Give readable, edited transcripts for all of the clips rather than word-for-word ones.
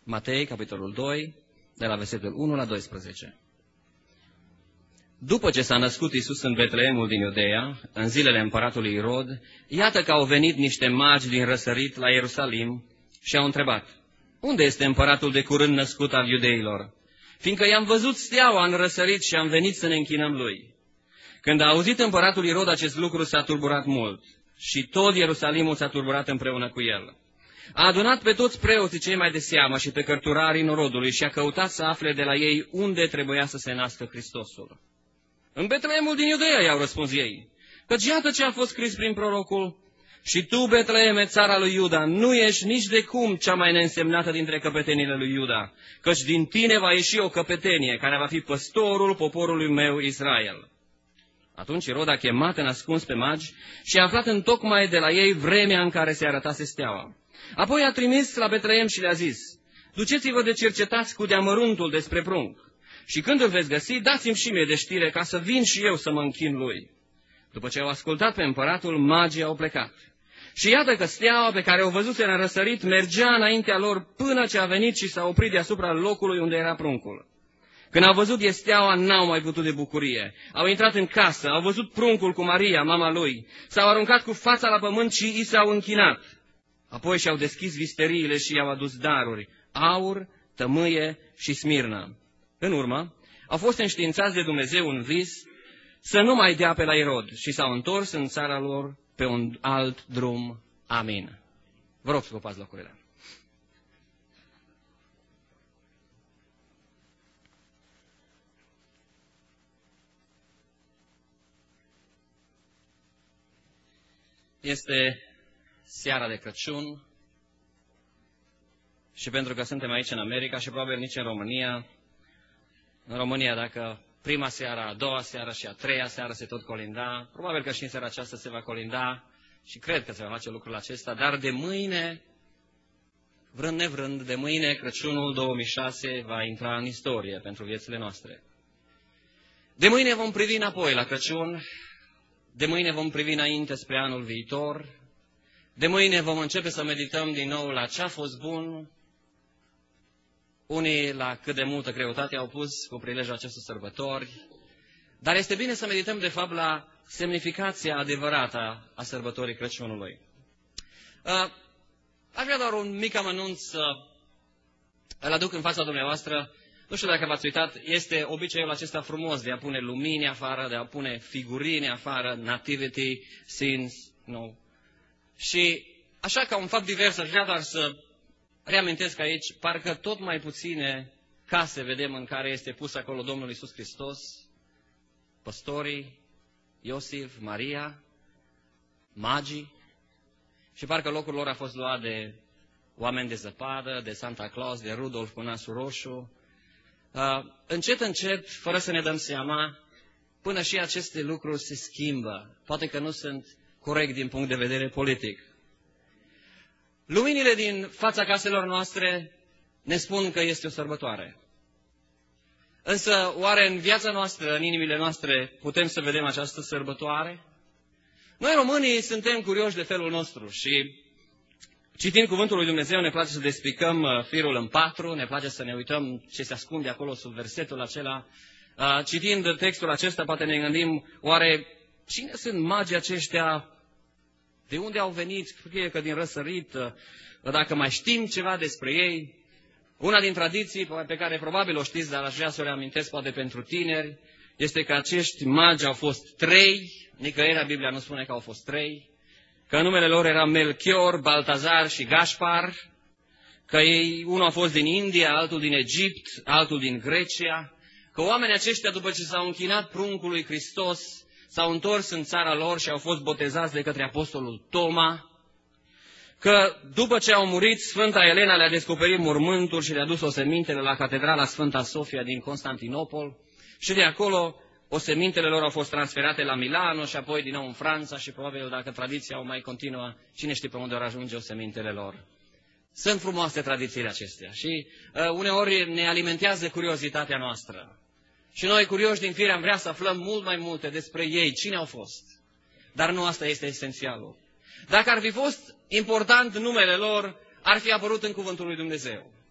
Matei, capitolul 2, de la versetul 1 la 12. După ce s-a născut Iisus în Betleemul din Iudeea, în zilele împăratului Irod, iată că au venit niște magi din răsărit la Ierusalim și au întrebat: unde este împăratul de curând născut al iudeilor? Fiindcă i-am văzut steaua în răsărit și am venit să ne închinăm lui. Când a auzit împăratul Irod acest lucru, s-a tulburat mult și tot Ierusalimul s-a tulburat împreună cu el. A adunat pe toți preoții cei mai de seamă și pe cărturarii norodului și a căutat să afle de la ei unde trebuia să se nască Hristosul. În Betleemul din Iudeea, i-au răspuns ei, căci iată ce a fost scris prin prorocul: și tu, Betleeme, țara lui Iuda, nu ești nici de cum cea mai neînsemnată dintre căpetenile lui Iuda, căci din tine va ieși o căpetenie care va fi păstorul poporului meu Israel. Atunci Irod a chemat în ascuns pe magi și a aflat întocmai de la ei vremea în care se arătase steaua. Apoi a trimis la Betleem și le-a zis: duceți-vă de cercetați cu deamăruntul despre prunc. Și când îl veți găsi, dați-mi și mie de știre ca să vin și eu să mă închin lui. După ce au ascultat pe împăratul, magii au plecat. Și iată că steaua pe care o văzuseră în răsărit mergea înaintea lor până ce a venit și s-a oprit deasupra locului unde era pruncul. Când au văzut de steaua, n-au mai putut de bucurie. Au intrat în casă, au văzut pruncul cu Maria, mama lui, s-au aruncat cu fața la pământ și i s-au închinat. Apoi și-au deschis visteriile și i-au adus daruri: aur, tămâie și smirnă. În urmă, au fost înștiințați de Dumnezeu în vis să nu mai dea pe la Irod și s-au întors în țara lor pe un alt drum. Amin. Vă rog să ocupați locurile. Este seara de Crăciun și pentru că suntem aici în America și probabil nici în România, dacă prima seară, a doua seară și a treia seară se tot colinda, probabil că și în seara aceasta se va colinda și cred că se va face lucrul acesta, dar de mâine, vrând nevrând, de mâine Crăciunul 2006 va intra în istorie pentru viețile noastre. De mâine vom privi înapoi la Crăciun, de mâine vom privi înainte spre anul viitor, de mâine vom începe să medităm din nou la ce a fost bun, unii la cât de multă greutate au pus cu prilejul acestor sărbători, dar este bine să medităm de fapt la semnificația adevărată a sărbătorii Crăciunului. Aș vrea doar un mic amănunt să îl aduc în fața dumneavoastră. Nu știu dacă v-ați uitat, este obiceiul acesta frumos de a pune lumini afară, de a pune figurine afară, nativity, scenes, Și așa ca un fapt divers, aș vrea doar să reamintesc aici, parcă tot mai puține case vedem în care este pus acolo Domnul Iisus Hristos, păstorii, Iosif, Maria, magii, și parcă locul lor a fost luat de oameni de zăpadă, de Santa Claus, de Rudolf cu nasul roșu. Încet, încet, fără să ne dăm seama, până și aceste lucruri se schimbă. Poate că nu sunt corect din punct de vedere politic. Luminile din fața caselor noastre ne spun că este o sărbătoare. Însă, oare în viața noastră, în inimile noastre, putem să vedem această sărbătoare? Noi, românii, suntem curioși de felul nostru și, citind Cuvântul lui Dumnezeu, ne place să despicăm firul în patru, ne place să ne uităm ce se ascunde acolo sub versetul acela. Citind textul acesta, poate ne gândim, oare cine sunt magii aceștia? De unde au venit? Fie că din răsărit, dacă mai știm ceva despre ei. Una din tradiții pe care probabil o știți, dar aș vrea să o reamintesc poate pentru tineri, este că acești magi au fost trei, nicăieri Biblia nu spune că au fost trei, că numele lor era Melchior, Baltazar și Gaspar, că ei, unul a fost din India, altul din Egipt, altul din Grecia, că oamenii aceștia, după ce s-au închinat pruncului Hristos, s-au întors în țara lor și au fost botezați de către apostolul Toma, că după ce au murit, Sfânta Elena le-a descoperit mormântul și le-a dus osemintele la catedrala Sfânta Sofia din Constantinopol și de acolo osemintele lor au fost transferate la Milano și apoi din nou în Franța și probabil dacă tradiția o mai continuă, cine știe pe unde vor ajunge osemintele lor. Sunt frumoase tradițiile acestea și uneori ne alimentează curiozitatea noastră. Și noi, curioși din fire, am vrea să aflăm mult mai multe despre ei, cine au fost. Dar nu asta este esențialul. Dacă ar fi fost important numele lor, ar fi apărut în Cuvântul lui Dumnezeu.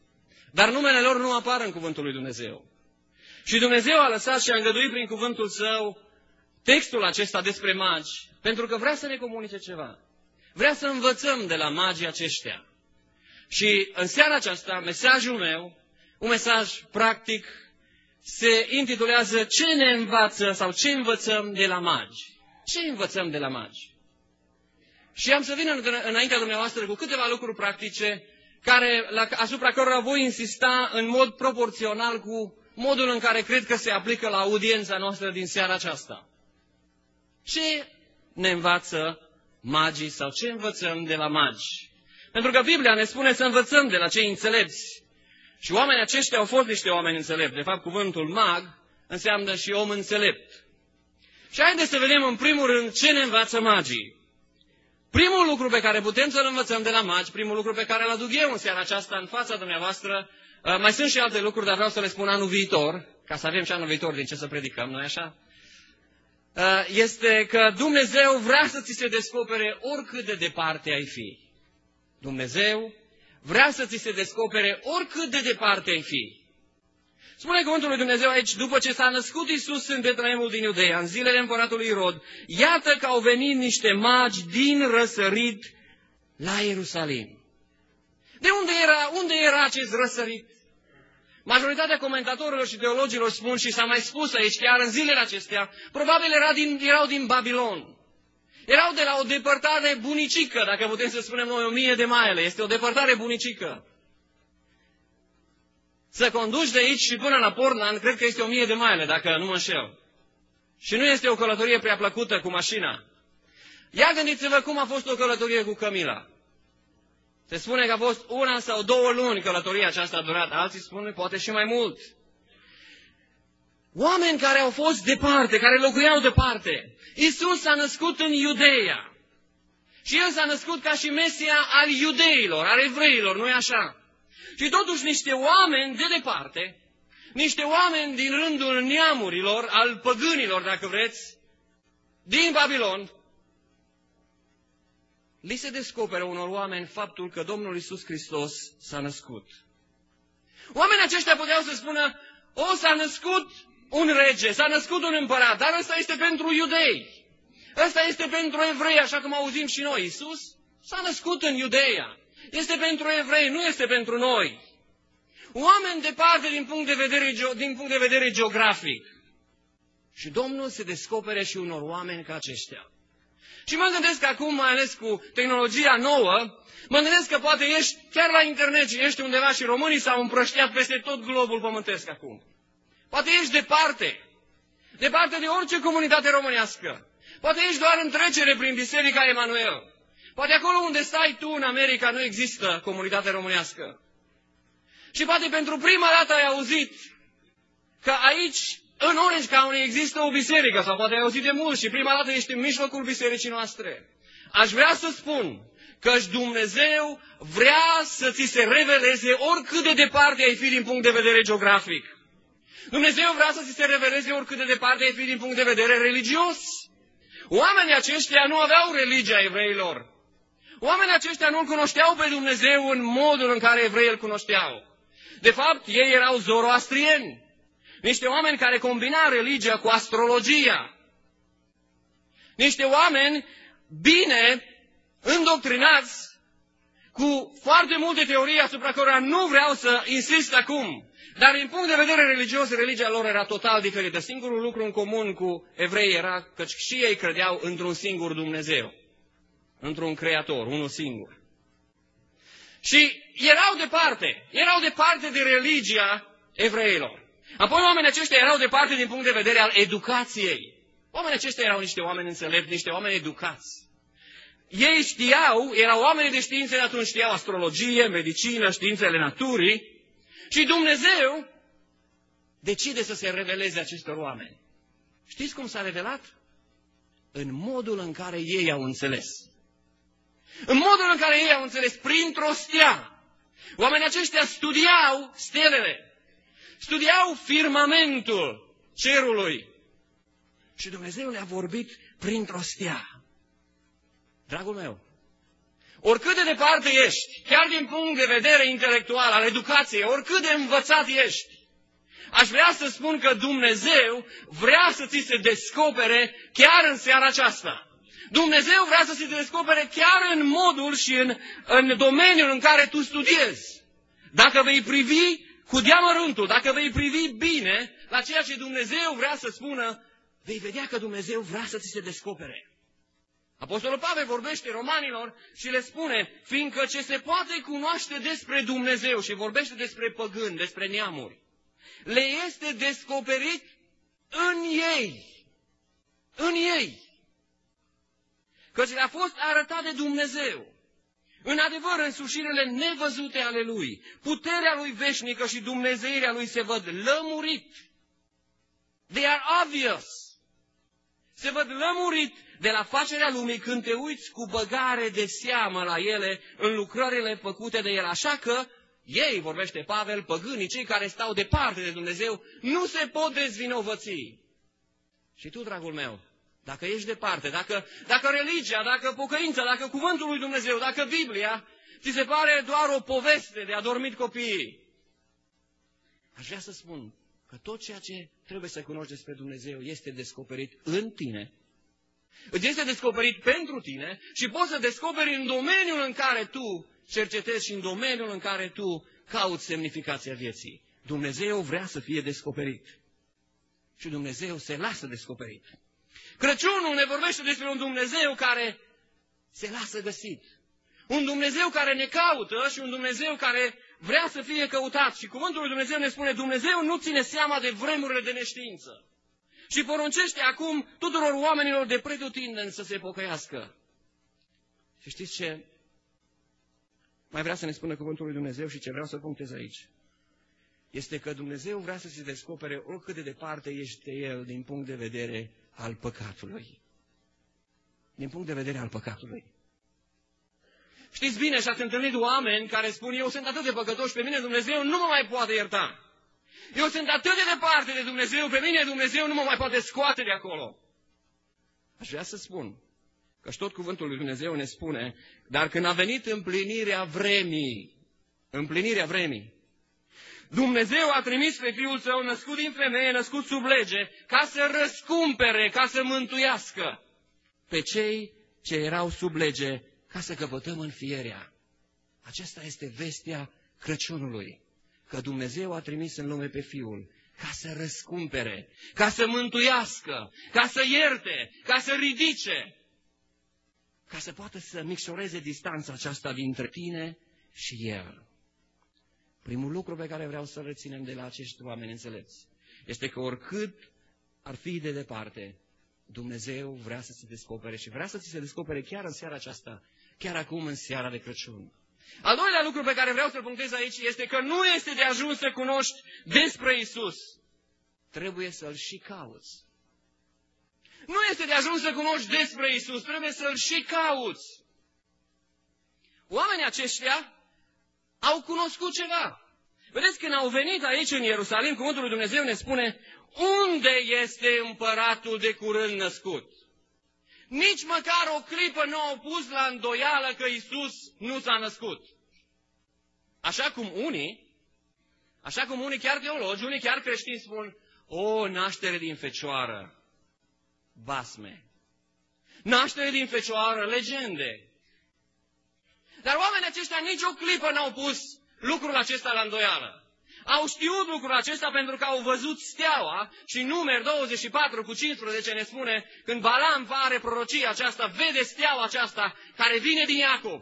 dar numele lor nu apar în cuvântul lui Dumnezeu. Și Dumnezeu a lăsat și a îngăduit prin cuvântul Său textul acesta despre magi, pentru că vrea să ne comunice ceva. Vrea să învățăm de la magii aceștia. Și în seara aceasta, mesajul meu, un mesaj practic, se intitulează Ce ne învață sau ce învățăm de la magi? Ce învățăm de la magi? Și am să vin înaintea dumneavoastră cu câteva lucruri practice asupra cărora voi insista în mod proporțional cu modul în care cred că se aplică la audiența noastră din seara aceasta. Ce ne învață magii sau ce învățăm de la magi? Pentru că Biblia ne spune să învățăm de la cei înțelepți. Și oamenii aceștia au fost niște oameni înțelepți. De fapt, cuvântul mag înseamnă și om înțelept. Și haideți să vedem în primul rând ce ne învață magii. Primul lucru pe care putem să-l învățăm de la magi, primul lucru pe care îl aduc eu în seara aceasta în fața dumneavoastră, mai sunt și alte lucruri, dar vreau să le spun anul viitor, ca să avem și anul viitor din ce să predicăm, nu-i așa? Este că Dumnezeu vrea să ți se descopere oricât de departe ai fi. Dumnezeu vrea să ți se descopere oricât de departe ai fi. Spune cuvântul lui Dumnezeu aici, după ce s-a născut Iisus în Betleemul din Iudeea, în zilele împăratului Irod, iată că au venit niște magi din răsărit la Ierusalim. De unde era acest răsărit? Majoritatea comentatorilor și teologilor spun, și s-a mai spus aici chiar în zilele acestea, probabil erau din Babilon. Erau de la o depărtare bunicică, dacă putem să spunem noi 1000 de maile. Este o depărtare bunicică. Să conduci de aici și până la Portland, cred că este 1000 de maile, dacă nu mă înșel. Și nu este o călătorie prea plăcută cu mașina. Ia gândiți-vă cum a fost o călătorie cu Camila. Se spune că a fost 1 sau 2 luni călătoria aceasta a durat. Alții spun poate și mai mult. Oameni care au fost departe, care locuiau departe. Iisus s-a născut în Iudeea. Și El s-a născut ca și Mesia al iudeilor, al evreilor, nu-i așa? Și totuși niște oameni de departe, niște oameni din rândul neamurilor, al păgânilor, dacă vreți, din Babilon, li se descoperă unor oameni faptul că Domnul Iisus Hristos s-a născut. Oamenii aceștia puteau să spună, s-a născut un rege, s-a născut un împărat, dar ăsta este pentru iudei. Ăsta este pentru evrei, așa cum auzim și noi. Iisus s-a născut în Iudeea. Este pentru evrei, nu este pentru noi. Oameni departe din punct de vedere geografic. Și Domnul se descopere și unor oameni ca aceștia. Și mă gândesc că acum, mai ales cu tehnologia nouă, mă gândesc că poate ești chiar la internet și ești undeva și românii s-au împrăștiat peste tot globul pământesc acum. Poate ești departe de orice comunitate românească. Poate ești doar în trecere prin Biserica Emanuel. Poate acolo unde stai tu în America nu există comunitate românească. Și poate pentru prima dată ai auzit că aici, în Orange County, există o biserică, sau poate ai auzit de mult și prima dată ești în mijlocul bisericii noastre. Aș vrea să spun că Dumnezeu vrea să ți se reveleze oricât de departe ai fi din punct de vedere geografic. Dumnezeu vrea să ți se reveleze oricât de departe ai fi din punct de vedere religios. Oamenii aceștia nu aveau religia evreilor. Oamenii aceștia nu-L cunoșteau pe Dumnezeu în modul în care evreii îl cunoșteau. De fapt, ei erau zoroastrieni. Niște oameni care combinau religia cu astrologia. Niște oameni bine îndoctrinați cu foarte multe teorii asupra cărora nu vreau să insist acum. Dar din punct de vedere religios, religia lor era total diferită. Singurul lucru în comun cu evreii era că și ei credeau într-un singur Dumnezeu. Într-un creator, unul singur. Și erau departe de religia evreilor. Apoi oamenii aceștia erau departe din punct de vedere al educației. Oamenii aceștia erau niște oameni înțelepți, niște oameni educați. Ei erau oameni de științe de atunci, știau astrologie, medicină, științele naturii. Și Dumnezeu decide să se reveleze acestor oameni. Știți cum s-a revelat? În modul în care ei au înțeles. În modul în care ei au înțeles, printr-o stea. Oamenii aceștia studiau stelele. Studiau firmamentul cerului. Și Dumnezeu le-a vorbit printr-o stea. Dragul meu, oricât de departe ești, chiar din punct de vedere intelectual, al educației, oricât de învățat ești, aș vrea să spun că Dumnezeu vrea să ți se descopere chiar în seara aceasta. Dumnezeu vrea să se descopere chiar în modul și în domeniul în care tu studiezi. Dacă vei privi cu deamăruntul, dacă vei privi bine la ceea ce Dumnezeu vrea să spună, vei vedea că Dumnezeu vrea să ți se descopere. Apostolul Pavel vorbește Romanilor și le spune, fiindcă ce se poate cunoaște despre Dumnezeu și vorbește despre păgâni, despre neamuri, le este descoperit în ei. În ei. Căci le-a fost arătat de Dumnezeu. În adevăr, însușirile nevăzute ale Lui, puterea Lui veșnică și dumnezeirea Lui se văd lămurit. They are obvious. Se văd lămurit de la facerea lumii când te uiți cu băgare de seamă la ele în lucrările făcute de El. Așa că ei, vorbește Pavel, păgânii, cei care stau departe de Dumnezeu, nu se pot dezvinovăți. Și tu, dragul meu, dacă ești departe, dacă religia, dacă pocăința, dacă cuvântul lui Dumnezeu, dacă Biblia, ți se pare doar o poveste de adormit copiii, aș vrea să spun că tot ceea ce trebuie să cunoști despre Dumnezeu este descoperit în tine, îți este descoperit pentru tine și poți să descoperi în domeniul în care tu cercetezi și în domeniul în care tu cauți semnificația vieții. Dumnezeu vrea să fie descoperit. Și Dumnezeu se lasă descoperit. Crăciunul ne vorbește despre un Dumnezeu care se lasă găsit. Un Dumnezeu care ne caută și un Dumnezeu care vrea să fie căutat. Și cuvântul lui Dumnezeu ne spune, Dumnezeu nu ține seama de vremurile de neștiință. Și poruncește acum tuturor oamenilor de pretutindeni să se pocăiască. Și știți ce mai vrea să ne spună cuvântul lui Dumnezeu și ce vreau să punctez aici? Este că Dumnezeu vrea să se descopere oricât de departe ești El din punct de vedere al păcatului. Din punct de vedere al păcatului. Știți bine, și ați întâlnit oameni care spun, eu sunt atât de păcătos, pe mine Dumnezeu nu mă mai poate ierta. Eu sunt atât de departe de Dumnezeu, pe mine Dumnezeu nu mă mai poate scoate de acolo. Aș vrea să spun că și tot cuvântul lui Dumnezeu ne spune, dar când a venit împlinirea vremii, Dumnezeu a trimis pe Fiul Său născut din femeie, născut sub lege, ca să răscumpere, ca să mântuiască pe cei ce erau sub lege, ca să căpătăm înfierea. Aceasta este vestea Crăciunului, că Dumnezeu a trimis în lume pe Fiul ca să răscumpere, ca să mântuiască, ca să ierte, ca să ridice, ca să poată să micșoreze distanța aceasta dintre tine și El. Primul lucru pe care vreau să-l reținem de la acești oameni înțelepți este că oricât ar fi de departe, Dumnezeu vrea să se descopere și vrea să ți se descopere chiar în seara aceasta, chiar acum în seara de Crăciun. Al doilea lucru pe care vreau să-l punctez aici este că nu este de ajuns să cunoști despre Isus. Trebuie să-L și cauți. Nu este de ajuns să cunoști despre Isus, trebuie să-L și cauți. Oamenii aceștia au cunoscut ceva. Vedeți, când au venit aici în Ierusalim, cuvântul lui Dumnezeu ne spune, unde este împăratul de curând născut? Nici măcar o clipă nu au pus la îndoială că Isus nu s-a născut. Așa cum unii, chiar teologi, unii chiar creștini spun, o, naștere din fecioară, basme. Naștere din fecioară, legende. Dar oamenii aceștia nici o clipă n-au pus lucrul acesta la îndoială. Au știut lucrul acesta pentru că au văzut steaua și Numeri 24:15 ne spune, când Balam are prorocia aceasta, vede steaua aceasta care vine din Iacov.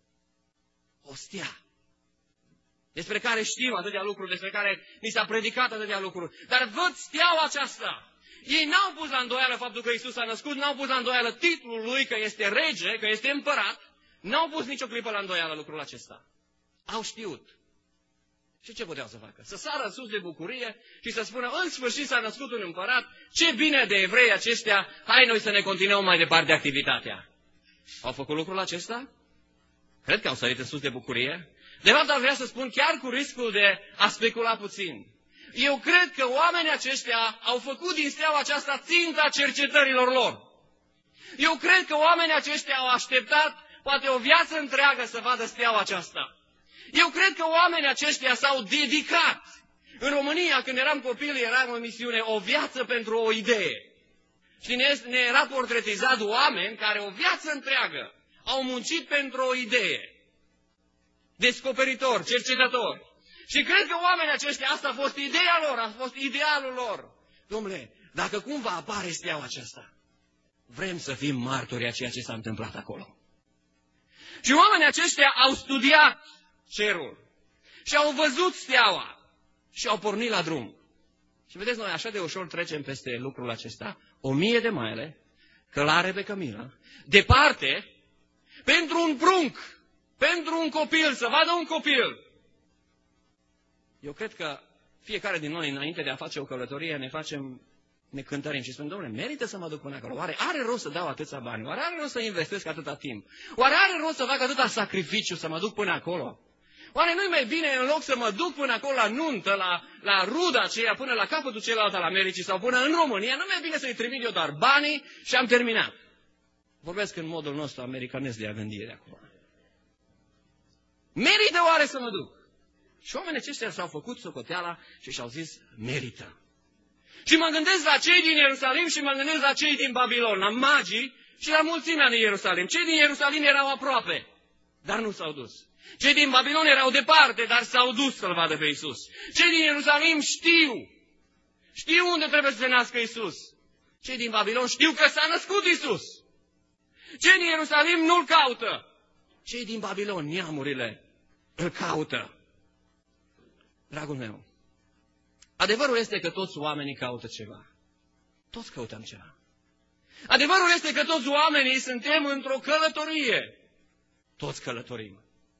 O stea. Despre care știm atâtea lucruri, despre care ni s-a predicat atâtea lucruri. Dar văd steaua aceasta. Ei n-au pus la îndoială faptul că Isus a născut, n-au pus la îndoială titlul lui, că este rege, că este împărat. N-au pus nicio clipă la îndoială lucrul acesta. Au știut. Și ce puteau să facă? Să sară sus de bucurie și să spună, în sfârșit s-a născut un împărat, ce bine de evrei aceștia, hai noi să ne continuăm mai departe activitatea. Au făcut lucrul acesta? Cred că au sărit în sus de bucurie. De fapt, ar vrea să spun, chiar cu riscul de a specula puțin. Eu cred că oamenii aceștia au făcut din steaua aceasta ținta cercetărilor lor. Eu cred că oamenii aceștia au așteptat poate o viață întreagă să vadă steaua aceasta. Eu cred că oamenii aceștia s-au dedicat. În România, când eram copil, eram în misiune O viață pentru o idee. Și ne era portretizat oameni care o viață întreagă au muncit pentru o idee. Descoperitori, cercetători. Și cred că oamenii aceștia, asta a fost ideea lor, a fost idealul lor. Dom'le, dacă cumva apare steaua aceasta, vrem să fim martori a ceea ce s-a întâmplat acolo. Și oamenii aceștia au studiat cerul și au văzut steaua și au pornit la drum. Și vedeți, noi așa de ușor trecem peste lucrul acesta, 1000 de mile, călare pe cămilă, departe, pentru un prunc, pentru un copil, să vadă un copil. Eu cred că fiecare din noi, înainte de a face o călătorie, ne cântărim și spunem, domnule, merită să mă duc până acolo? Oare are rost să dau atâția bani? Oare are rost să investesc atâta timp? Oare are rost să fac atâta sacrificiu să mă duc până acolo? Oare nu-i mai bine, în loc să mă duc până acolo la nuntă, la ruda aceea, până la capătul celălalt al Americii sau până în România, nu mai bine să-i trimit eu doar banii și am terminat? Vorbesc în modul nostru americanesc de a gândi de acum. Merită oare să mă duc? Și oamenii aceștia s-au făcut socoteala și și-au zis, merită. Și mă gândesc la cei din Ierusalim și mă gândesc la cei din Babilon, la magii și la mulțimea din Ierusalim. Cei din Ierusalim erau aproape, dar nu s-au dus. Cei din Babilon erau departe, dar s-au dus să-L vadă pe Iisus. Cei din Ierusalim știu unde trebuie să se nască Iisus. Cei din Babilon știu că s-a născut Iisus. Cei din Ierusalim nu-L caută. Cei din Babilon, neamurile, îl caută. Dragul meu, adevărul este că toți oamenii caută ceva. Toți căutăm ceva. Adevărul este că toți oamenii suntem într-o călătorie. Toți călătorim.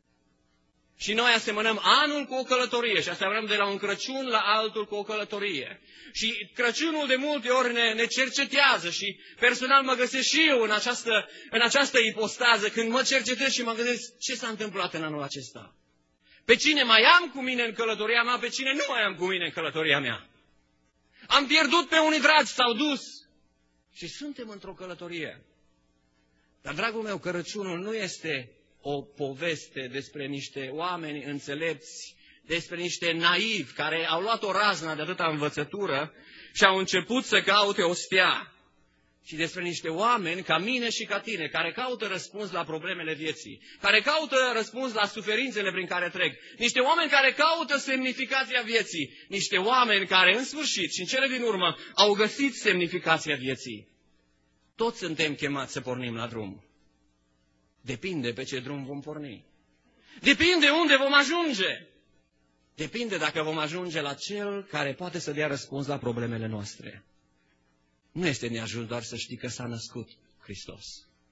Și noi asemănăm anul cu o călătorie și asemănăm de la un Crăciun la altul cu o călătorie. Și Crăciunul de multe ori ne cercetează și personal mă găsesc și eu în această ipostază când mă cercetez și mă gândesc ce s-a întâmplat în anul acesta. Pe cine mai am cu mine în călătoria mea, pe cine nu mai am cu mine în călătoria mea. Am pierdut pe unii dragi, s-au dus și suntem într-o călătorie. Dar, dragul meu, Crăciunul nu este o poveste despre niște oameni înțelepți, despre niște naivi care au luat o raznă de atâta învățătură și au început să caute o stea. Și despre niște oameni ca mine și ca tine, care caută răspuns la problemele vieții, care caută răspuns la suferințele prin care trec, niște oameni care caută semnificația vieții, niște oameni care în sfârșit și în cele din urmă au găsit semnificația vieții. Toți suntem chemați să pornim la drum. Depinde pe ce drum vom porni. Depinde unde vom ajunge. Depinde dacă vom ajunge la cel care poate să dea răspuns la problemele noastre. Nu este neajuns doar să știi că s-a născut Hristos.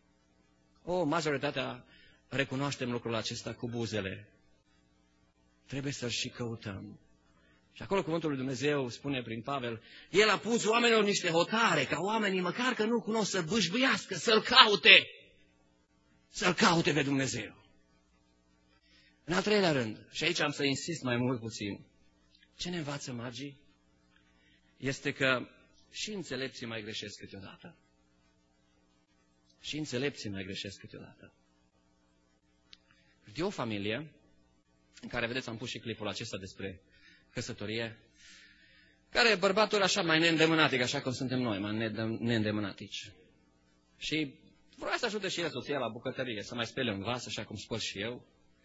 Majoritatea recunoaștem lucrul acesta cu buzele. Trebuie să-L și căutăm. Și acolo cuvântul lui Dumnezeu spune prin Pavel, El a pus oamenilor niște hotare, ca oamenii măcar că nu cunosc să bâșbâiască, să-L caute. Să-L caute pe Dumnezeu. În al treilea rând, și aici am să insist mai mult puțin, ce ne învață magii? Este că și înțelepții mai greșesc câteodată. Și înțelepții mai greșesc câteodată. De o familie, în care, vedeți, am pus și clipul acesta despre căsătorie, care bărbatul așa mai neîndemânatic, așa cum suntem noi, mai neîndemânatici. Și vroia să ajute și el soția la bucătărie, să mai spele un vas, așa cum spăl și eu.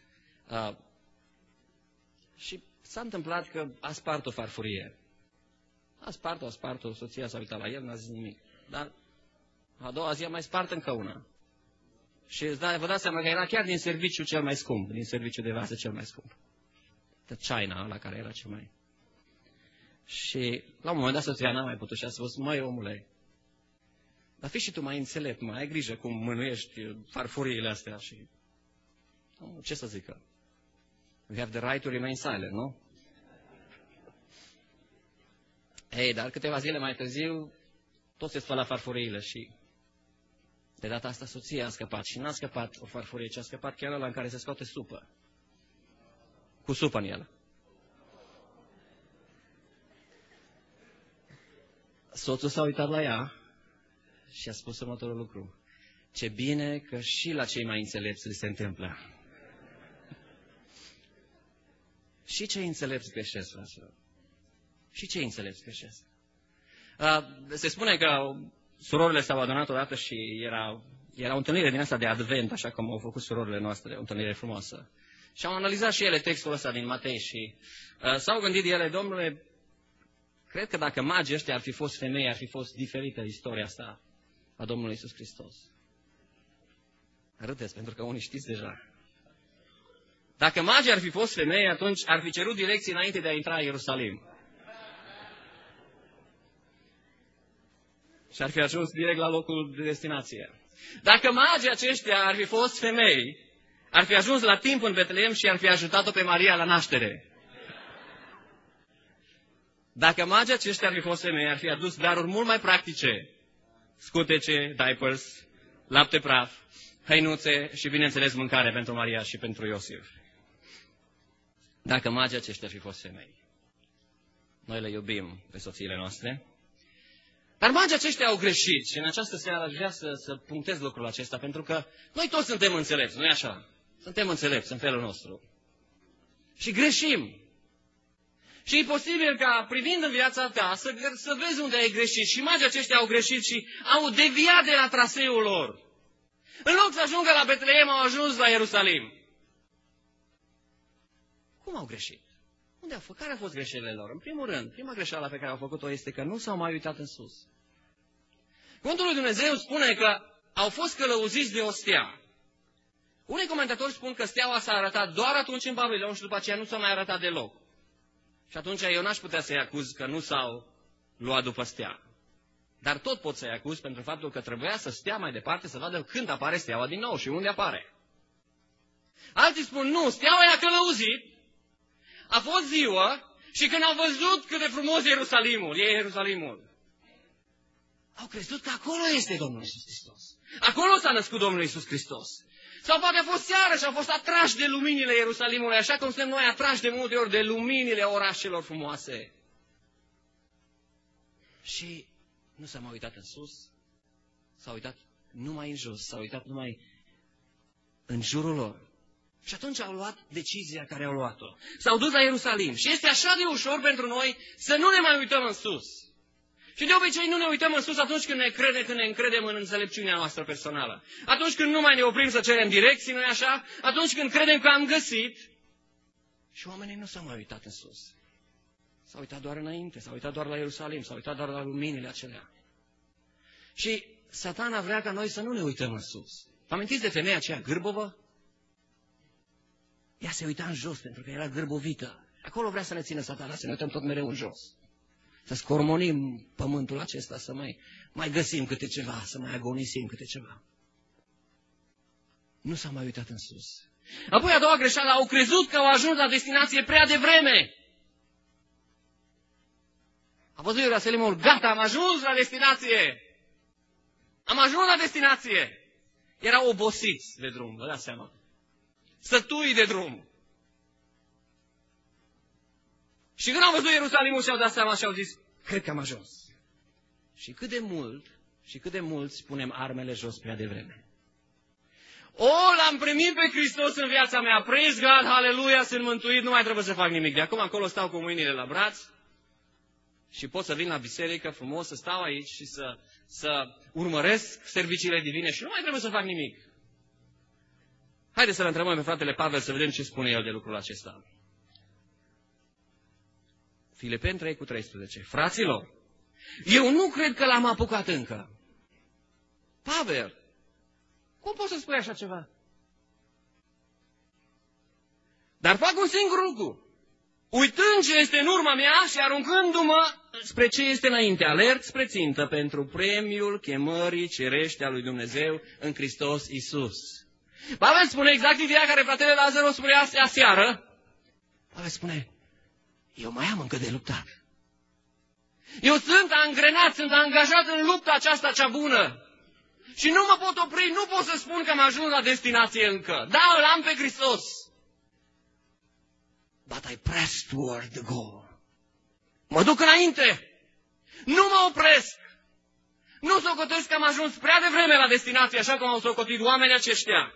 Și s-a întâmplat că a spart o farfurie. A spart-o, soția s-a uitat la el, n-a zis nimic. Dar a doua zi a mai spart încă una. Și vă dați seama că era chiar din serviciu cel mai scump, din serviciu de vasă cel mai scump. De China, la care era cel mai... Și la un moment dat soția n-a mai putut și a spus, măi omule, dar fii și tu mai înțelept, mai ai grijă cum mânuiești farfuriile astea și... Ce să zică? We have the right to remain silent, nu? Ei, dar câteva zile mai târziu, tot se spăla farfuriile și de data asta soția a scăpat. Și n-a scăpat o farfurie, ci a scăpat chiar ăla în care se scoate supă. Cu supă în el. Soțul s-a uitat la ea și a spus următorul lucru. Ce bine că și la cei mai înțelepți se întâmplă. Și cei înțelepți greșesc, fraților. Și cei înțelepți greșesc. Se spune că surorile s-au adunat odată și era o întâlnire din asta de advent, așa cum au făcut surorile noastre, o întâlnire frumoasă. Și au analizat și ele textul ăsta din Matei și s-au gândit ele, Domnule, cred că dacă magii ăștia ar fi fost femei, ar fi fost diferită istoria asta a Domnului Iisus Hristos. Râdeți, pentru că unii știți deja. Dacă magii ar fi fost femei, atunci ar fi cerut direcții înainte de a intra în Ierusalim. Și ar fi ajuns direct la locul de destinație. Dacă magii aceștia ar fi fost femei, ar fi ajuns la timp în Betlehem și ar fi ajutat-o pe Maria la naștere. Dacă magii aceștia ar fi fost femei, ar fi adus daruri mult mai practice. Scutece, diapers, lapte praf, hăinuțe și, bineînțeles, mâncare pentru Maria și pentru Iosif. Dacă magii aceștia ar fi fost femei. Noi le iubim pe soțiile noastre. Dar magii aceștia au greșit și în această seară aș vrea să punctez lucrul acesta, pentru că noi toți suntem înțelepți, nu-i așa? Suntem înțelepți în felul nostru. Și greșim. Și e posibil ca, privind în viața ta, să vezi unde ai greșit. Și magii aceștia au greșit și au deviat de la traseul lor. În loc să ajungă la Betlehem, au ajuns la Ierusalim. Cum au greșit? Unde au făcut? Care au fost greșelile lor? În primul rând, prima greșeală pe care au făcut-o este că nu s-au mai uitat în sus. Cuvântul lui Dumnezeu spune că au fost călăuziți de o stea. Unii comentatori spun că steaua s-a arătat doar atunci în Babilon și după aceea nu s-a mai arătat deloc. Și atunci eu n-aș putea să-i acuz că nu s-au luat după stea. Dar tot pot să-i acuz pentru faptul că trebuia să stea mai departe să vadă când apare steaua din nou și unde apare. Alții spun, nu, steaua i-a călăuzit, a fost ziua și când au văzut cât de frumos e Ierusalimul, au crezut că acolo este Domnul Iisus Hristos. Acolo s-a născut Domnul Iisus Hristos. Sau poate a fost seară și au fost atrași de luminile Ierusalimului, așa cum suntem noi atrași de multe ori de luminile orașelor frumoase. Și nu s-a mai uitat în sus, s-a uitat numai în jos, s-a uitat numai în jurul lor. Și atunci au luat decizia care au luat-o. S-au dus la Ierusalim. Și este așa de ușor pentru noi să nu ne mai uităm în sus. Și de obicei nu ne uităm în sus atunci când ne încredem în înțelepciunea noastră personală. Atunci când nu mai ne oprim să cerem direcții, nu-i așa? Atunci când credem că am găsit. Și oamenii nu s-au mai uitat în sus. S-au uitat doar înainte, s-au uitat doar la Ierusalim, s-au uitat doar la luminile acelea. Și Satana vrea ca noi să nu ne uităm în sus. Vă amintiți de femeia aceea gârbovă? Ea se uita în jos pentru că era gârbovită. Acolo vrea să ne țină Satana, să ne uităm tot mereu în jos. Să scormonim pământul acesta, să mai găsim câte ceva, să mai agonisim câte ceva. Nu s-a mai uitat în sus. Apoi a doua greșeală, au crezut că au ajuns la destinație prea devreme. A văzut Ierusalimul, gata, am ajuns la destinație. Am ajuns la destinație. Erau obosiți de drum, vă dați seama. Sătui de drum. Și când au văzut Ierusalimul și-au dat seama și au zis, cred că am ajuns. Și cât de mulți punem armele jos prea devreme. O, l-am primit pe Hristos în viața mea, praise God, haleluia, sunt mântuit, nu mai trebuie să fac nimic. De acum încolo stau cu mâinile la braț și pot să vin la biserică frumos, să stau aici și să urmăresc serviciile divine și nu mai trebuie să fac nimic. Haideți să-l întrebăm pe fratele Pavel să vedem ce spune el de lucrul acesta. Filipeni 3:13. Fraților, eu nu cred că l-am apucat încă. Pavel, cum poți să spui așa ceva? Dar fac un singur lucru. Uitând ce este în urma mea și aruncându-mă spre ce este înainte, alerg spre țintă pentru premiul chemării cerești a lui Dumnezeu în Hristos Iisus. Pavel spune exact ideea care fratele Lazar o spunea aseară. Pavel spune, eu mai am încă de luptat. Eu sunt angrenat, sunt angajat în lupta aceasta cea bună. Și nu mă pot opri, nu pot să spun că am ajuns la destinație încă. Da, îl am pe Hristos. But I press toward the goal. Mă duc înainte. Nu mă opresc. Nu socotesc că am ajuns prea devreme la destinație, așa cum au socotit oamenii aceștia.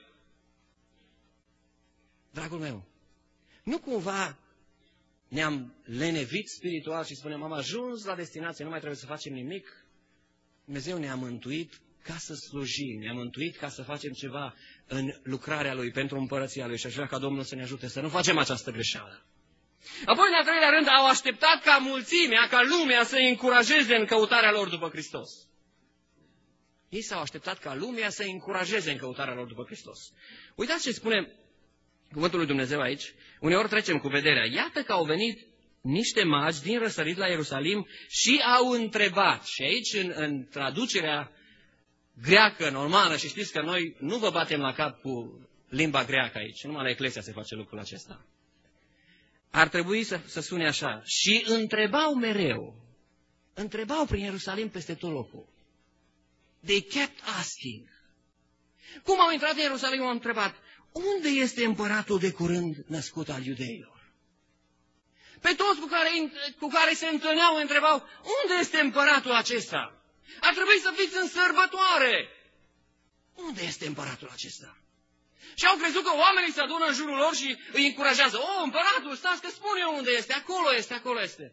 Dragul meu, nu cumva ne-am lenevit spiritual și spunem, am ajuns la destinație, nu mai trebuie să facem nimic? Dumnezeu ne-a mântuit ca să slujim, ne-a mântuit ca să facem ceva în lucrarea Lui, pentru împărăția Lui și aș vrea ca Domnul să ne ajute să nu facem această greșeală. Apoi, în al treilea rând, au așteptat ca mulțimea, ca lumea să-i încurajeze în căutarea lor după Hristos. Ei s-au așteptat ca lumea să-i încurajeze în căutarea lor după Hristos. Uitați ce spune cuvântul lui Dumnezeu aici. Uneori trecem cu vederea. Iată că au venit niște magi din răsărit la Ierusalim și au întrebat. Și aici, în traducerea greacă normală, și știți că noi nu vă batem la cap cu limba greacă aici, numai la Eclesia se face lucrul acesta. Ar trebui să sune așa. Și întrebau mereu. Întrebau prin Ierusalim peste tot locul. They kept asking. Cum au intrat în Ierusalim, au întrebat, unde este împăratul de curând născut al iudeilor? Pe toți cu care se întâlneau întrebau, unde este împăratul acesta? Ar trebui să fiți în sărbătoare. Unde este împăratul acesta? Și au crezut că oamenii se adună în jurul lor și îi încurajează. O, împăratul, stați că spun eu unde este, acolo este, acolo este.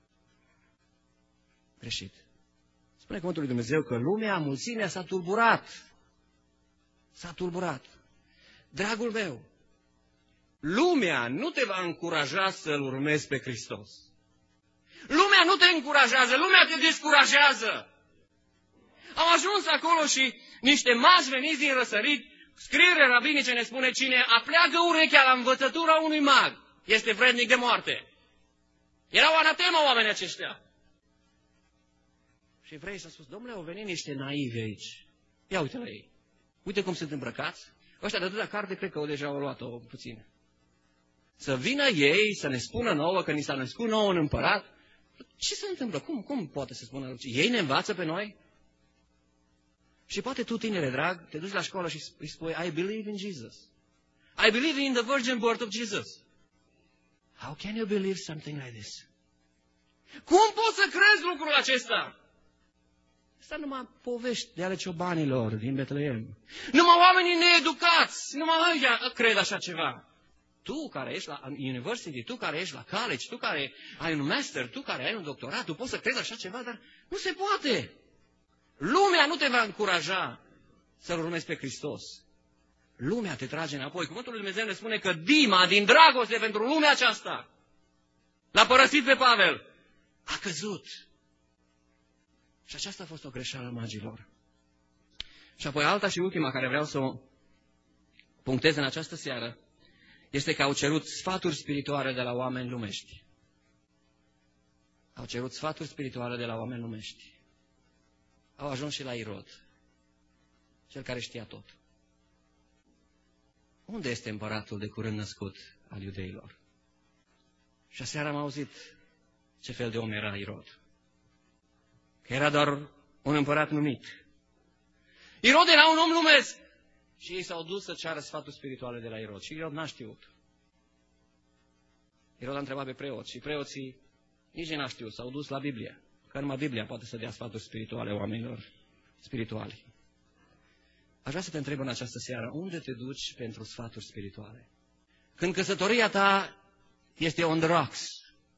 Greșit. Spune cuvântul lui Dumnezeu că lumea, mulțimea s-a tulburat. S-a tulburat. Dragul meu, lumea nu te va încuraja să-L urmezi pe Hristos. Lumea nu te încurajează, lumea te descurajează. Au ajuns acolo și niște magi veniți din răsărit, scriere rabinice ne spune, cine apleagă urechea la învățătura unui mag este vrednic de moarte. Erau anatema oamenii aceștia. Și evrei s-a spus, domnule, au venit niște naivi aici. Ia uite la ei. Uite cum sunt îmbrăcați. Ăștia de atâta carte, cred că deja au luat-o puțin. Să vină ei să ne spună nouă că ni s-a născut nouă un împărat. Ce se întâmplă? Cum poate să spună? Ei ne învață pe noi? Și poate tu, tinere drag, te duci la școală și îi spui, I believe in Jesus. I believe in the virgin birth of Jesus. How can you believe something like this? Cum poți să crezi lucrul acesta? Asta numai povești de ale ciobanilor din Betlehem. Numai oamenii needucați, numai ăia cred așa ceva. Tu care ești la university, tu care ești la college, tu care ai un master, tu care ai un doctorat, tu poți să crezi așa ceva, dar nu se poate. Lumea nu te va încuraja să-L urmezi pe Hristos. Lumea te trage înapoi. Cuvântul lui Dumnezeu ne spune că Dima, din dragoste pentru lumea aceasta, l-a părăsit pe Pavel. A căzut. Și aceasta a fost o greșeală a magilor. Și apoi alta și ultima care vreau să o punctez în această seară este că au cerut sfaturi spirituale de la oameni lumești. Au cerut sfaturi spirituale de la oameni lumești. Au ajuns și la Irod, cel care știa tot. Unde este împăratul de curând născut al iudeilor? Și aseară am auzit ce fel de om era Irod. Că era doar un împărat numit. Irod era un om lumesc. Și ei s-au dus să ceară sfaturi spirituale de la Irod. Și Irod n-a știut. Irod a întrebat pe preoți. Și preoții nici n-a știut. S-au dus la Biblie. Că numai Biblia poate să dea sfaturi spirituale oamenilor spirituali. Aș vrea să te întreb în această seară, unde te duci pentru sfaturi spirituale? Când căsătoria ta este on the rocks,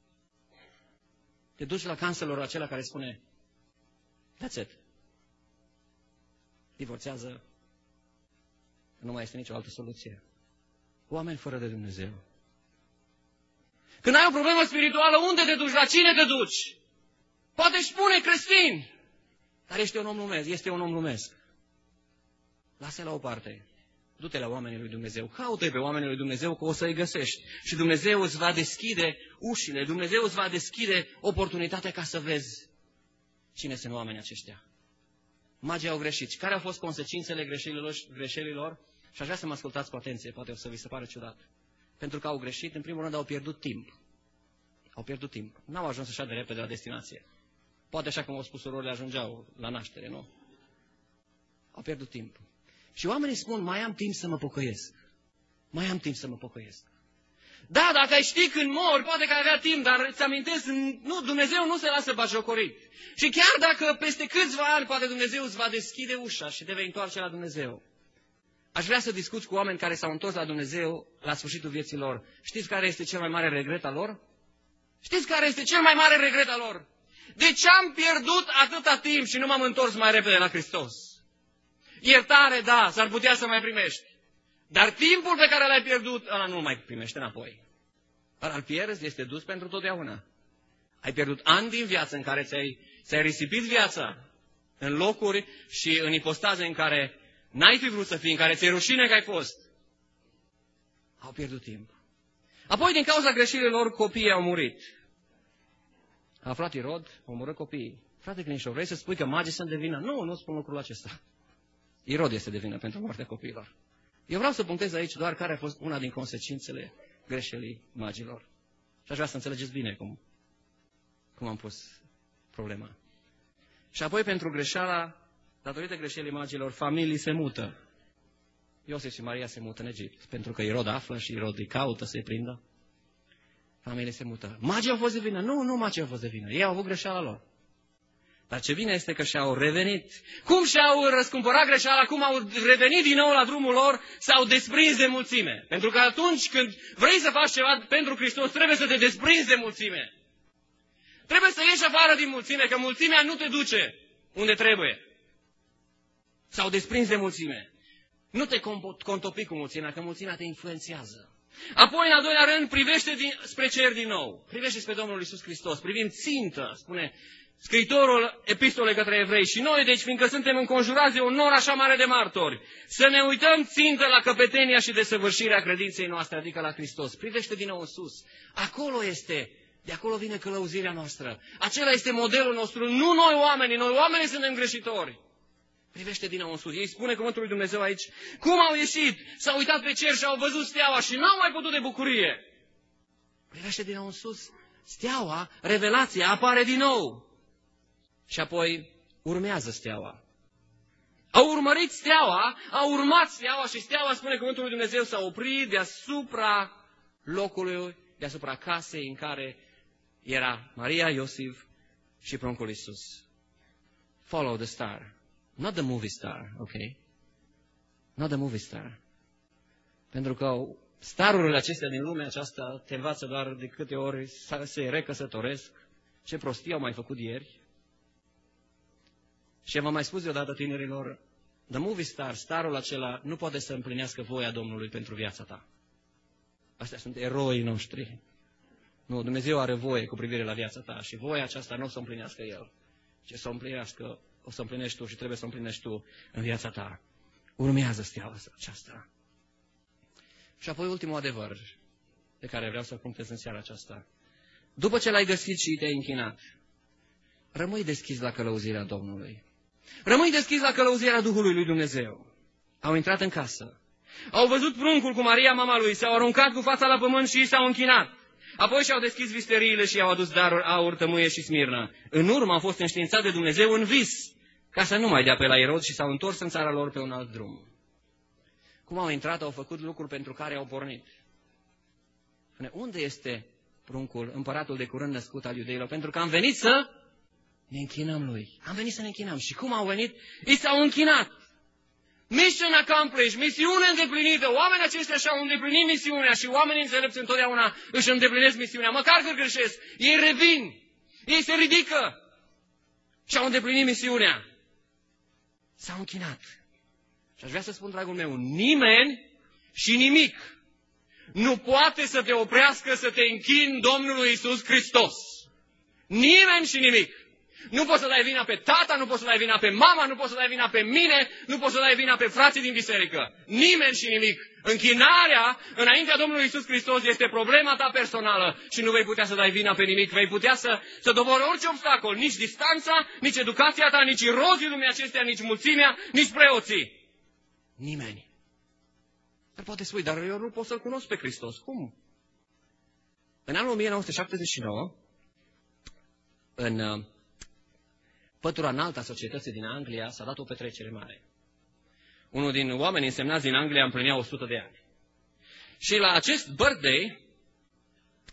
te duci la cancelorul acela care spune, that's it. Divorțează, nu mai este nicio altă soluție. Oameni fără de Dumnezeu. Când ai o problemă spirituală, unde te duci? La cine te duci? Poate își spune creștin, dar este un om lumesc, este un om lumesc. Lasă-i la o parte. Du-te la oamenii lui Dumnezeu. Caută-i pe oamenii lui Dumnezeu că o să-i găsești. Și Dumnezeu îți va deschide ușile. Dumnezeu îți va deschide oportunitatea ca să vezi cine sunt oamenii aceștia. Magii au greșit. Care au fost consecințele greșelilor? Și aș vrea să mă ascultați cu atenție, poate o să vi se pare ciudat. Pentru că au greșit, în primul rând au pierdut timp. Au pierdut timp. N-au ajuns așa de repede la destinație. Poate așa cum au spus surorile, ajungeau la naștere, nu? Au pierdut timp. Și oamenii spun, mai am timp să mă pocăiesc. Mai am timp să mă pocăiesc. Da, dacă ai ști când mori, poate că ai avea timp, dar îți amintesc, nu, Dumnezeu nu se lasă batjocorit. Și chiar dacă peste câțiva ani, poate Dumnezeu îți va deschide ușa și te vei întoarce la Dumnezeu. Aș vrea să discut cu oameni care s-au întors la Dumnezeu la sfârșitul vieții lor. Știți care este cel mai mare regret al lor? Știți care este cel mai mare regret al lor? De ce am pierdut atâta timp și nu m-am întors mai repede la Hristos? Iertare, da, s-ar putea să mai primești. Dar timpul pe care l-ai pierdut, ăla nu mai primești înapoi. Ăla îl pierzi, este dus pentru totdeauna. Ai pierdut ani din viață în care ți-ai risipit viața în locuri și în ipostaze în care n-ai fi vrut să fii, în care ți-e rușine că ai fost. Au pierdut timp. Apoi, din cauza greșelilor lor, copiii au murit. A aflat Irod, omorâ copiii. Frate Clinișor, vrei să spui că magii sunt de vină? Nu, nu spun lucrul acesta. Irod este de vină pentru moartea copiilor. Eu vreau să punctez aici doar care a fost una din consecințele greșelii magilor. Și aș vrea să înțelegeți bine cum am pus problema. Și apoi, pentru greșeala, datorită greșelii magilor, familii se mută. Iosif și Maria se mută în Egipt, pentru că Irod află și Irod îi caută să-i prindă. Familiile se mută. Magii au fost de vină? Nu, nu magii au fost de vină. Ei au avut greșeala lor. Dar ce bine este că și-au revenit. Cum și-au răscumpărat greșeala, cum au revenit din nou la drumul lor, s-au desprins de mulțime. Pentru că atunci când vrei să faci ceva pentru Hristos, trebuie să te desprinzi de mulțime. Trebuie să ieși afară din mulțime, că mulțimea nu te duce unde trebuie. S-au desprins de mulțime. Nu te contopi cu mulțimea, că mulțimea te influențează. Apoi, în al doilea rând, privește spre cer din nou. Privește spre Domnul Iisus Hristos. Privim țintă, spune scriitorul epistolei către evrei. Și noi, deci, fiindcă suntem înconjurați de un nor așa mare de martori, să ne uităm țintă la căpetenia și desăvârșirea credinței noastre, adică la Hristos. Privește din nou în sus. Acolo este, de acolo vine călăuzirea noastră. Acela este modelul nostru, nu noi oamenii suntem greșitori. Privește din nou în sus. Ei spune cuvântul lui Dumnezeu aici, cum au ieșit, s-au uitat pe cer și au văzut steaua și n-au mai putut de bucurie. Privește din nou în sus. Steaua, revelația, apare din nou. Și apoi urmează steaua. Au urmărit steaua, au urmat steaua și steaua, spune cuvântul lui Dumnezeu, s-a oprit deasupra locului, deasupra casei în care era Maria, Iosif și pruncul Iisus. Follow the star. Not the movie star, okay? Not the movie star. Pentru că starurile acestea din lumea aceasta te învață doar de câte ori se recăsătoresc, ce prostii au mai făcut ieri. Și v-am mai spus deodată tinerilor, the movie star, starul acela, nu poate să împlinească voia Domnului pentru viața ta. Astea sunt eroii noștri. Nu, Dumnezeu are voie cu privire la viața ta și voia aceasta nu o să o împlinească El, ci să o împlinească, o să o împlinești tu și trebuie să o împlinești tu în viața ta. Urmează steaua aceasta. Și apoi ultimul adevăr de care vreau să punctez în seara aceasta. După ce l-ai găsit și te-ai închinat, rămâi deschis la călăuzirea Domnului. Rămâi deschis la călăuzirea Duhului lui Dumnezeu. Au intrat în casă. Au văzut pruncul cu Maria, mama lui, s-au aruncat cu fața la pământ și s-au închinat. Apoi și-au deschis visteriile și i-au adus daruri, aur, tămâie și smirnă. În urmă au fost înștiințați de Dumnezeu în vis, ca să nu mai dea pe la Irod și s-au întors în țara lor pe un alt drum. Cum au intrat, au făcut lucruri pentru care au pornit. Unde este pruncul, împăratul de curând născut al iudeilor? Pentru că am venit să ne închinăm lui. Am venit să ne închinăm. Și cum au venit? Ei s-au închinat. Mission accomplished, misiune îndeplinită. Oamenii aceștia și-au îndeplinit misiunea și oamenii înțelepți întotdeauna își îndeplinesc misiunea. Măcar că greșesc, ei revin, ei se ridică și-au îndeplinit misiunea. S-au închinat. Și aș vrea să spun, dragul meu, nimeni și nimic nu poate să te oprească să te închini Domnului Iisus Hristos. Nimeni și nimic. Nu poți să dai vina pe tata, nu poți să dai vina pe mama, nu poți să dai vina pe mine, nu poți să dai vina pe frații din biserică. Nimeni și nimic. Închinarea înaintea Domnului Iisus Hristos este problema ta personală și nu vei putea să dai vina pe nimic. Vei putea să dobori orice obstacol, nici distanța, nici educația ta, nici rozii lumii acestea, nici mulțimea, nici preoții. Nimeni. Dar poate spui, dar eu nu pot să-L cunosc pe Hristos. Cum? În anul 1979, în pătura înaltă a societății din Anglia s-a dat o petrecere mare. Unul din oamenii însemnați din Anglia împlinea 100 de ani. Și la acest birthday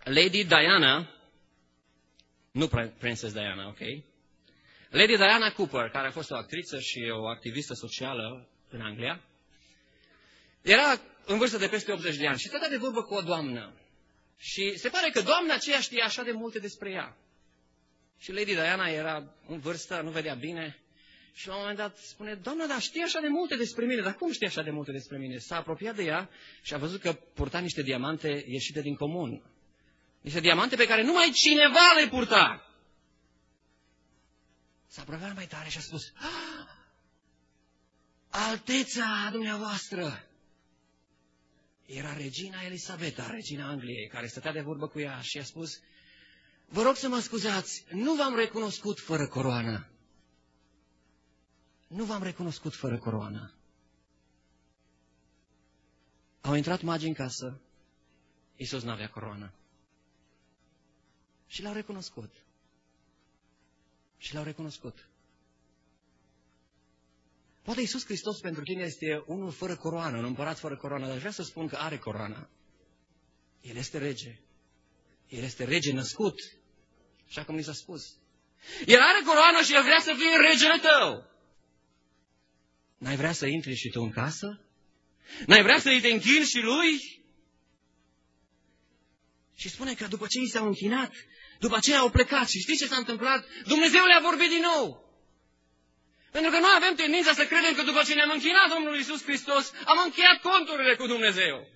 Lady Diana, nu Princess Diana, ok? Lady Diana Cooper, care a fost o actriță și o activistă socială în Anglia, era în vârstă de peste 80 de ani și stătea de vorbă cu o doamnă. Și se pare că doamna aceea știa așa de multe despre ea. Și Lady Diana era în vârstă, nu vedea bine. Și la un moment dat spune, doamna, dar știe așa de multe despre mine. Dar cum știe așa de multe despre mine? S-a apropiat de ea și a văzut că purta niște diamante ieșite din comun. Niște diamante pe care numai cineva le purta. S-a apropiat mai tare și a spus, Alteța dumneavoastră! Era regina Elisabeta, regina Angliei, care stătea de vorbă cu ea și a spus, vă rog să mă scuzați, nu v-am recunoscut fără coroană. Nu v-am recunoscut fără coroană. Au intrat magii în casă, Iisus n-avea coroană. Și l-au recunoscut. Și l-au recunoscut. Poate Iisus Hristos pentru tine este unul fără coroană, un împărat fără coroană, dar vreau să spun că are coroana. El este rege. El este rege născut, așa cum ni s-a spus. El are coroană și el vrea să fie regele tău. N-ai vrea să intri și tu în casă? N-ai vrea să-i te închini și lui? Și spune că după ce i s-au închinat, după aceea au plecat și știți ce s-a întâmplat? Dumnezeu le-a vorbit din nou. Pentru că noi avem tendința să credem că după ce ne-am închinat Domnul Iisus Hristos, am încheiat conturile cu Dumnezeu.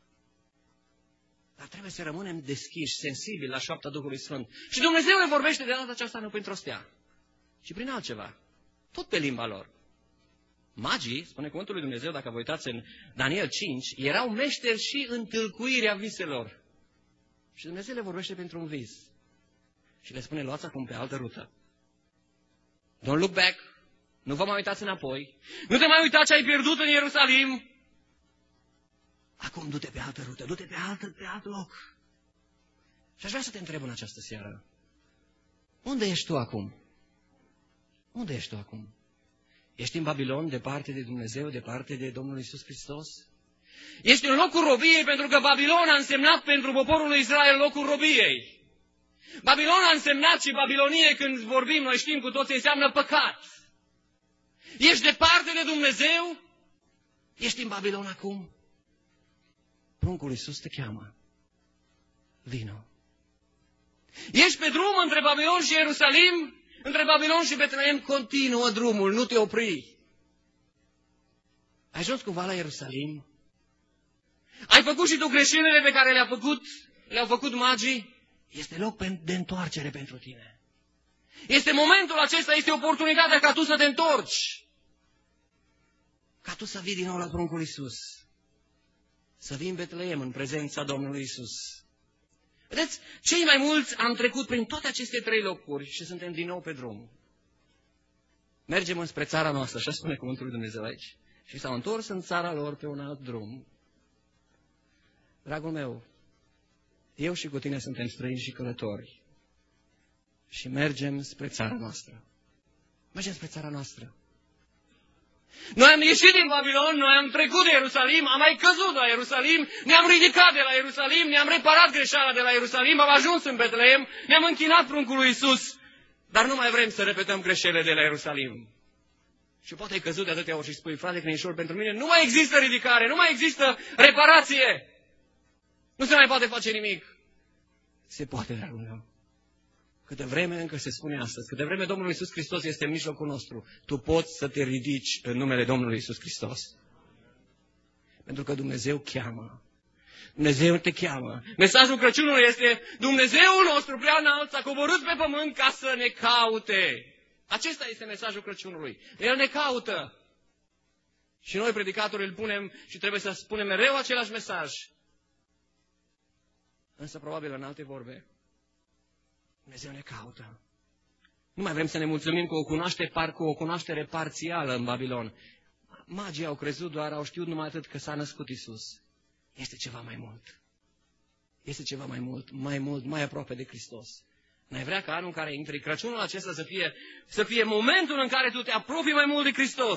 Dar trebuie să rămânem deschiși, sensibili la șoapta Duhului Sfânt. Și Dumnezeu le vorbește de data aceasta nu printr-o stea, ci prin altceva. Tot pe limba lor. Magii, spune cuvântul lui Dumnezeu, dacă vă uitați în Daniel 5, erau meșteri și în tâlcuirea viselor. Și Dumnezeu le vorbește pentru un vis. Și le spune, luați acum pe altă rută. Don't look back. Nu vă mai uitați înapoi. Nu te mai uita ce ai pierdut în Ierusalim. Acum du-te pe altă rută, du-te pe alt loc. Și aș vrea să te întreb în această seară. Unde ești tu acum? Unde ești tu acum? Ești în Babilon, departe de Dumnezeu, departe de Domnul Iisus Hristos? Ești în locul robiei, pentru că Babilon a însemnat pentru poporul lui Israel locul robiei. Babilon a însemnat și Babilonie, când vorbim, noi știm cu toții, înseamnă păcat. Ești departe de Dumnezeu? Ești în Babilon acum? Pruncul Iisus te cheamă. Vino. Ești pe drum între Babilon și Ierusalim? Între Babilon și Betleem continuă drumul, nu te opri. Ai ajuns cumva la Ierusalim? Ai făcut și tu greșelile pe care le-au făcut magii? Este loc de întoarcere pentru tine. Este momentul acesta, este oportunitatea ca tu să te întorci. Ca tu să vii din nou la pruncul Iisus. Să vii în Betleem, în prezența Domnului Iisus. Vedeți, cei mai mulți am trecut prin toate aceste 3 locuri și suntem din nou pe drum. Mergem înspre țara noastră, așa spune cuvântul lui Dumnezeu aici. Și s-au întors în țara lor pe un alt drum. Dragul meu, eu și cu tine suntem străini și călători. Și mergem spre țara noastră. Mergem spre țara noastră. Noi am ieșit din Babilon, noi am trecut de Ierusalim, am mai căzut la Ierusalim, ne-am ridicat de la Ierusalim, ne-am reparat greșeala de la Ierusalim, am ajuns în Betleem, ne-am închinat pruncului Iisus, dar nu mai vrem să repetăm greșelile de la Ierusalim. Și poate ai căzut de atâtea ori și spui, frate Crinișor, pentru mine nu mai există ridicare, nu mai există reparație. Nu se mai poate face nimic. Se poate, dragul meu. Câte vreme încă se spune astăzi, câte vreme Domnul Iisus Hristos este în mijlocul nostru, tu poți să te ridici în numele Domnului Iisus Hristos. Pentru că Dumnezeu cheamă. Dumnezeu te cheamă. Mesajul Crăciunului este, Dumnezeul nostru prea înalt s-a coborât pe pământ ca să ne caute. Acesta este mesajul Crăciunului. El ne caută. Și noi, predicatorii, îl punem și trebuie să spunem mereu același mesaj. Însă, probabil, în alte vorbe, Dumnezeu ne caută. Nu mai vrem să ne mulțumim cu o cunoaștere parțială în Babilon. Magii au crezut doar, au știut numai atât că s-a născut Iisus. Este ceva mai mult. Este ceva mai mult, mai aproape de Hristos. N-ai vrea ca anul în care intri, Crăciunul acesta să fie momentul în care tu te apropii mai mult de Hristos.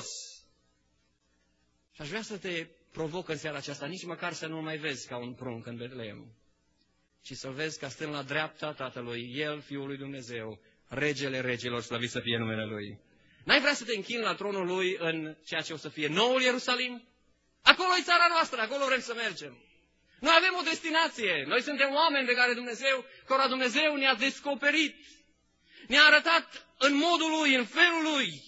Și aș vrea să te provoc în seara aceasta, nici măcar să nu mai vezi ca un prunc în Betleem, ci să-L vezi ca stând la dreapta Tatălui, El, Fiul lui Dumnezeu, Regele regilor, slăvit să fie numele Lui. N-ai vrea să te închini la tronul Lui în ceea ce o să fie noul Ierusalim? Acolo e țara noastră, acolo vrem să mergem. Noi avem o destinație, noi suntem oameni de care cărora Dumnezeu ne-a descoperit, ne-a arătat în modul Lui, în felul Lui,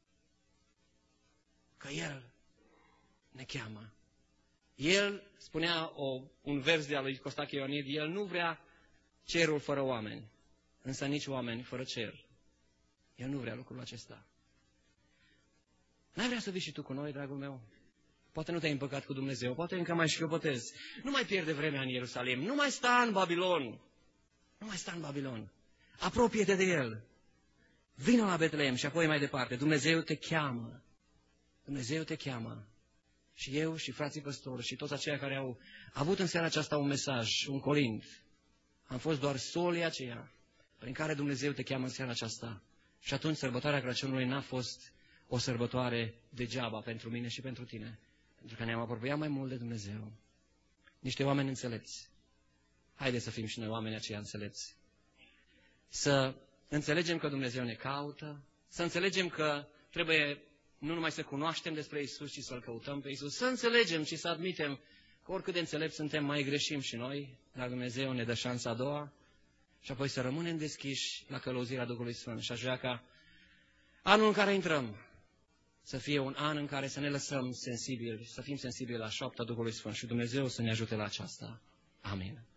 că El ne cheamă. El, spunea un vers de-a lui Costache Ionid, El nu vrea cerul fără oameni, însă nici oameni fără cer. El nu vrea lucrul acesta. N-ai vrea să vii și tu cu noi, dragul meu? Poate nu te-ai împăcat cu Dumnezeu, poate încă mai șchiopătezi. Nu mai pierde vremea în Ierusalim, nu mai sta în Babilon. Nu mai sta în Babilon. Apropie-te de El. Vină la Betleem și apoi mai departe. Dumnezeu te cheamă. Dumnezeu te cheamă. Și eu și frații păstori și toți aceia care au avut în seara aceasta un mesaj, un colint, am fost doar solii aceia prin care Dumnezeu te cheamă în seara aceasta. Și atunci sărbătoarea Crăciunului n-a fost o sărbătoare degeaba pentru mine și pentru tine. Pentru că ne-am apropiat mai mult de Dumnezeu. Niște oameni înțelepți. Haideți să fim și noi oameni aceia înțelepți. Să înțelegem că Dumnezeu ne caută, să înțelegem că trebuie nu numai să cunoaștem despre Iisus, ci să-L căutăm pe Iisus, să înțelegem și să admitem că oricât de înțelepți suntem, mai greșim și noi, dar Dumnezeu ne dă șansa a doua și apoi să rămânem deschiși la călăuzirea Duhului Sfânt. Și aș vrea ca anul în care intrăm să fie un an în care să ne lăsăm sensibili, să fim sensibili la șoapta Duhului Sfânt și Dumnezeu să ne ajute la aceasta. Amin.